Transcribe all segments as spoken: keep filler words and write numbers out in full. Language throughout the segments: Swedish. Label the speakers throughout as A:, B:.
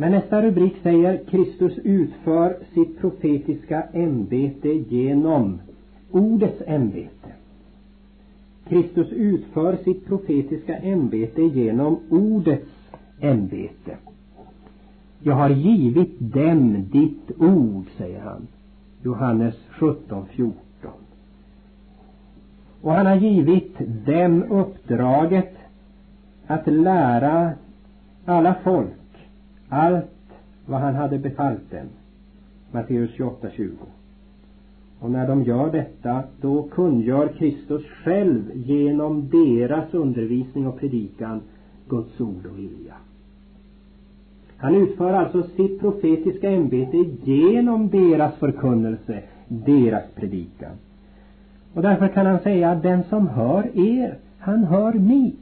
A: Men nästa rubrik säger: Kristus utför sitt profetiska ämbete genom ordets ämbete. Kristus utför sitt profetiska ämbete genom ordets ämbete. Jag har givit dem ditt ord, säger han. Johannes sjutton fjorton. Och han har givit dem uppdraget att lära alla folk allt vad han hade befallt dem. Matteus tjugoåtta tjugo. Och när de gör detta, då kungör Kristus själv genom deras undervisning och predikan Guds ord och vilja. Han utför alltså sitt profetiska ämbete genom deras förkunnelse, deras predikan. Och därför kan han säga att den som hör er, han hör mig.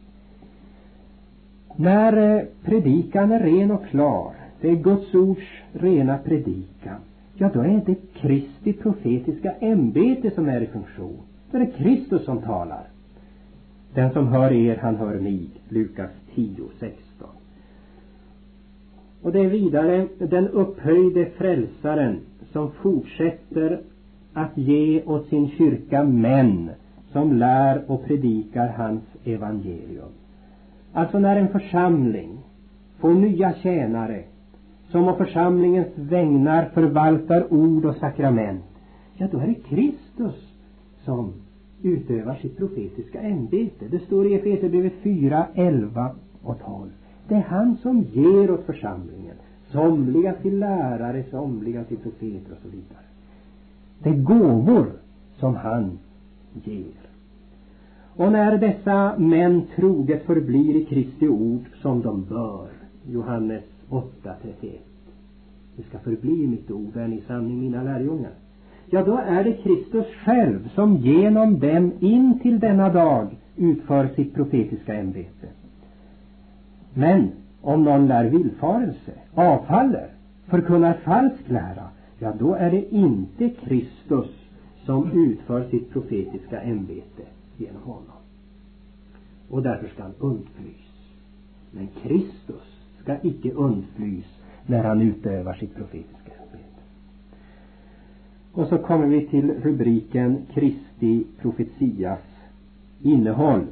A: När predikan är ren och klar, det är Guds ords rena predikan, ja då är det Kristi profetiska ämbete som är i funktion. Då är det Kristus som talar. Den som hör er, han hör mig. Lukas tio sexton. Och det är vidare den upphöjde frälsaren som fortsätter att ge åt sin kyrka män som lär och predikar hans evangelium. Alltså när en församling får nya tjänare som av församlingens vägnar förvaltar ord och sakrament, ja då är det Kristus som utövar sitt profetiska ämbete. Det står i Efesierbrevet fyra, elva och tolv. Det är han som ger åt församlingen, somliga till lärare, somliga till profeter och så vidare. Det är gåvor som han ger. Och när dessa män troget förblir i Kristi ord som de bör, Johannes åtta trettioett, det ska förbli mitt ord, är ni sanning mina lärjungar. Ja, då är det Kristus själv som genom dem in till denna dag utför sitt profetiska ämbete. Men om någon lär villfarelse, avfaller, förkunnar falsk lära, ja då är det inte Kristus som utför sitt profetiska ämbete genom honom. Och därför ska han undflys. Men Kristus ska icke undflys när han utövar sitt profetiska ämbete. Och så kommer vi till rubriken Kristi profetias innehåll.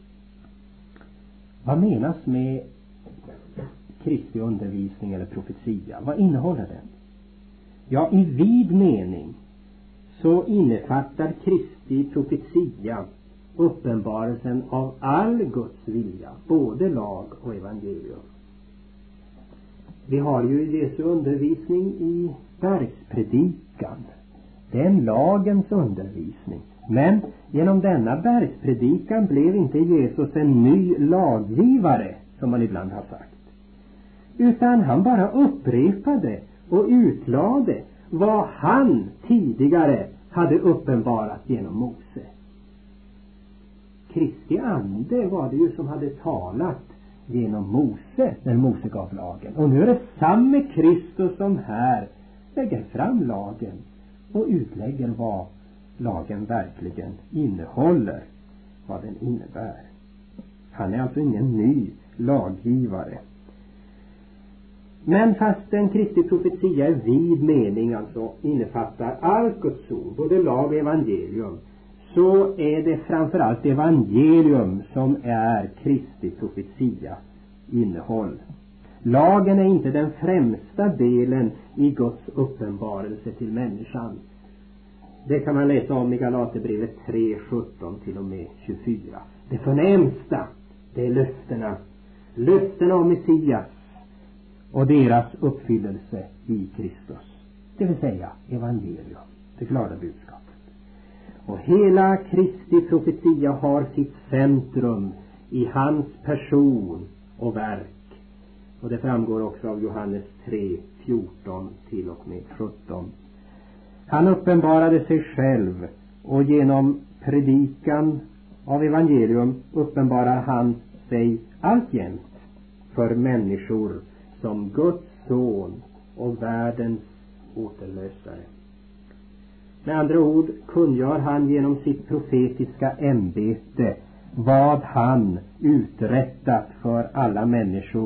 A: Vad menas med Kristi undervisning eller profetia? Vad innehåller den? Ja, i vid mening så innefattar Kristi profetia uppenbarelsen av all Guds vilja, både lag och evangelium. Vi har ju Jesu undervisning i bergspredikan. Det är en lagens undervisning. Men genom denna bergspredikan blev inte Jesus en ny laggivare, som man ibland har sagt. Utan han bara upprepade och utlade vad han tidigare hade uppenbarat genom Mose. Kristi ande var det ju som hade talat genom Mose när Mose gav lagen. Och nu är det samma Kristus som här lägger fram lagen och utlägger vad lagen verkligen innehåller, vad den innebär. Han är alltså ingen ny laggivare. Men fast en Kristi profetia i vid mening alltså innefattar allt Guds ord, både lag och evangelium, så är det framförallt evangelium som är Kristi profetia innehåll. Lagen är inte den främsta delen i Guds uppenbarelse till människan. Det kan man läsa om i Galaterbrevet tre sjutton till och med tjugofyra. Det förnämsta, det är löftena. Löftena om Messias och deras uppfyllelse i Kristus. Det vill säga evangelium, det glada budskapet. Och hela Kristi profetia har sitt centrum i hans person och verk. Och det framgår också av Johannes tre fjorton till och med sjutton. Han uppenbarade sig själv, och genom predikan av evangelium uppenbarar han sig alltjämt för människor som Guds son och världens återlösare. Med andra ord kungör han genom sitt profetiska ämbete vad han uträttat för alla människor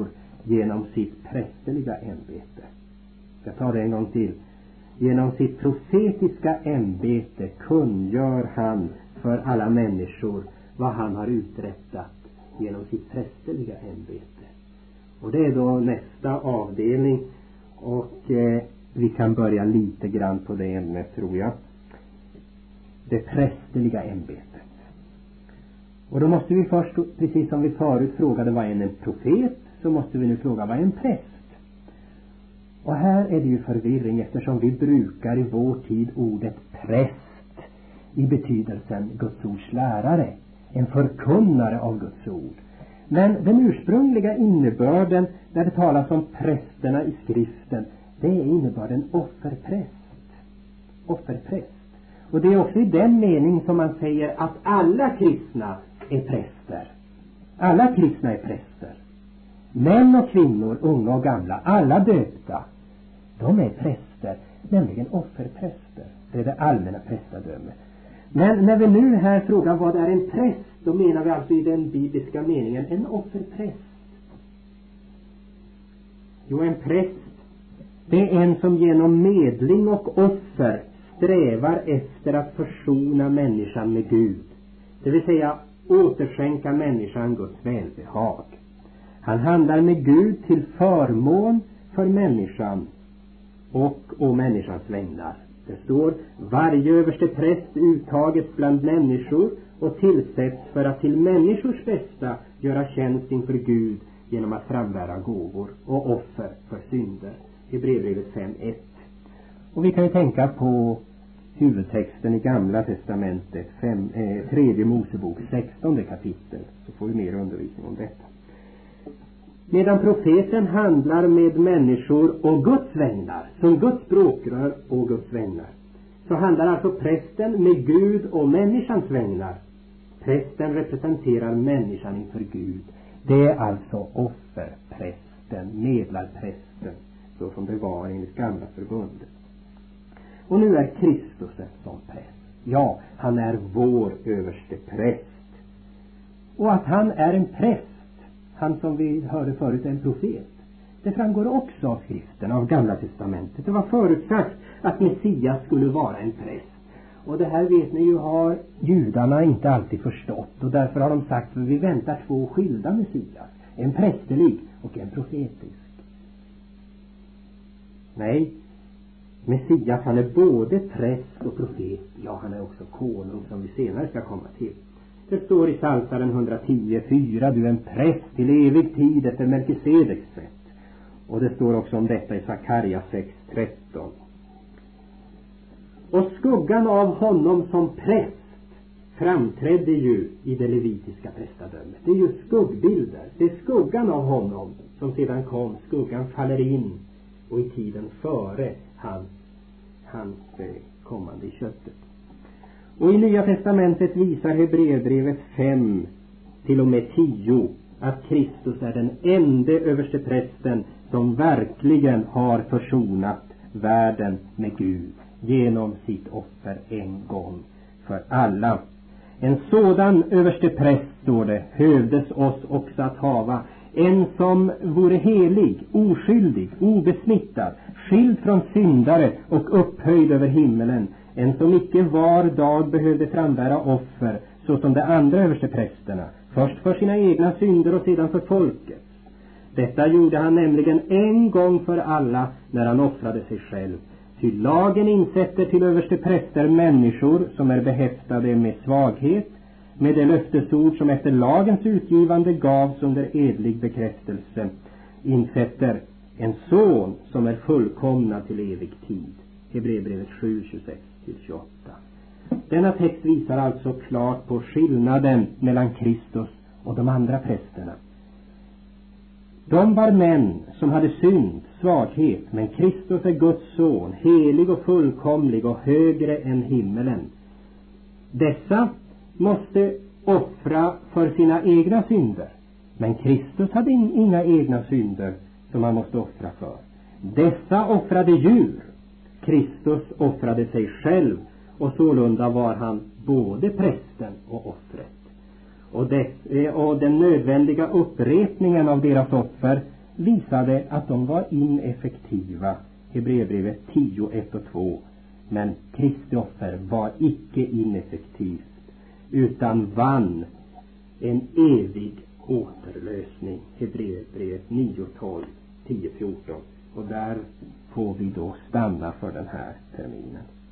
A: genom sitt prästerliga ämbete. Jag tar det en gång till. Genom sitt profetiska ämbete kungör han för alla människor vad han har uträttat genom sitt prästerliga ämbete. Och det är då nästa avdelning, och eh, vi kan börja lite grann på det ämnet, tror jag. Det prästerliga ämbetet. Och då måste vi först, precis som vi förut frågade vad är en profet, så måste vi nu fråga vad är en präst. Och här är det ju förvirring, eftersom vi brukar i vår tid ordet präst i betydelsen Guds ords lärare, en förkunnare av Guds ord. Men den ursprungliga innebörden när det talas om prästerna i skriften, det är innebörden offerpräst. Offerpräst. Och det är också i den mening som man säger att alla kristna är präster. Alla kristna är präster. Män och kvinnor, unga och gamla, alla döpta, de är präster, nämligen offerpräster. Det är det allmänna prästadömet. Men när vi nu här frågar vad är en präst, då menar vi alltså i den bibliska meningen en offerpräst. Jo, en präst, det är en som genom medling och offer strävar efter att försona människan med Gud. Det vill säga återskänka människan Guds välbehag. Han handlar med Gud till förmån för människan och å människans vägnar. Det står: varje överste präst uttaget bland människor och tillsätts för att till människors bästa göra tjänst inför Gud genom att frambära gåvor och offer för synder. Hebreerbrevet fem ett. Och vi kan ju tänka på huvudtexten i Gamla testamentet, fem, eh, tredje Mosebok, sextonde kapitel, så får vi mer undervisning om detta. Medan profeten handlar med människor och Guds vägnar, som Guds språkrör och Guds vägnar, så handlar alltså prästen med Gud och människans vägnar. Prästen representerar människan inför Gud. Det är alltså offerprästen, medlarprästen, så som det var enligt Gamla förbundet. Och nu är Kristus en sån präst. Ja, han är vår överste präst. Och att han är en präst, han som vi hörde förut är en profet, det framgår också av skriften, av Gamla testamentet. Det var förutsagt att Messias skulle vara en präst. Och det här vet ni ju har judarna inte alltid förstått. Och därför har de sagt att vi väntar två skilda Messias. En prästerlig och en profetisk. Nej, Messias, han är både präst och profet. Ja, han är också konung, som vi senare ska komma till. Det står i Psaltaren etthundratio fyra: du är en präst till evig tid efter Melkisedeks sätt. Och det står också om detta i Sakarja sex tretton. Och skuggan av honom som präst framträdde ju i det levitiska prästadömet. Det är ju skuggbilder. Det är skuggan av honom som sedan kom. Skuggan faller in och i tiden före hans, hans kommande i köttet. Och i Nya testamentet visar Hebreerbrevet fem till och med tio att Kristus är den enda överste prästen som verkligen har försonat världen med Gud genom sitt offer en gång för alla. En sådan överste präst, står det, hövdes oss också att hava, en som vore helig, oskyldig, obesmittad, skild från syndare och upphöjd över himmelen, en som icke var dag behövde frambära offer så som de andra översteprästerna, först för sina egna synder och sedan för folket. Detta gjorde han nämligen en gång för alla när han offrade sig själv. Ty lagen insätter till överstepräster människor som är behäftade med svaghet, med det löftesord som efter lagens utgivande gavs under edlig bekräftelse, insätter en son som är fullkomna till evig tid. Hebreerbrevet sju tjugosex till tjugoåtta. Denna text visar alltså klart på skillnaden mellan Kristus och de andra prästerna. De var män som hade synd, svaghet, men Kristus är Guds son, helig och fullkomlig och högre än himmelen. Dessa måste offra för sina egna synder, men Kristus hade inga egna synder som han måste offra för. Dessa offrade djur, Kristus offrade sig själv, och sålunda var han både prästen och offret. Och, det, och den nödvändiga upprepningen av deras offer visade att de var ineffektiva. Hebreerbrevet tio, ett och två. Men Kristi offer var icke ineffektivt, utan vann en evig återlösning. Hebreerbrevet nio, tolv, tio, fjorton. Och där får vi då stanna för den här terminen.